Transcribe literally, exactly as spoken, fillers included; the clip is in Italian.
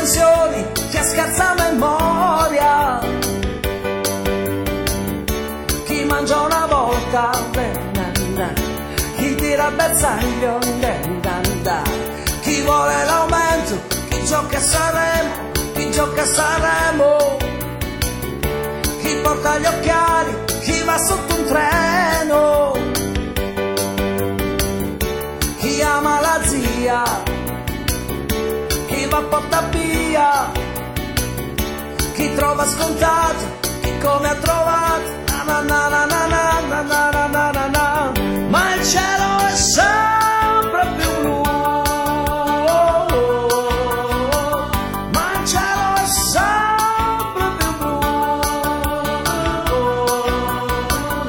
pensioni, chi ha scarsa memoria, chi mangia una volta, chi tira il bersaglio, chi vuole l'aumento, chi gioca a Sanremo, chi gioca a Sanremo, chi porta gli occhiali, chi va sotto un treno, chi ama la zia, chi va a porta via, chi trova scontato, chi come ha trovato, na na na na na.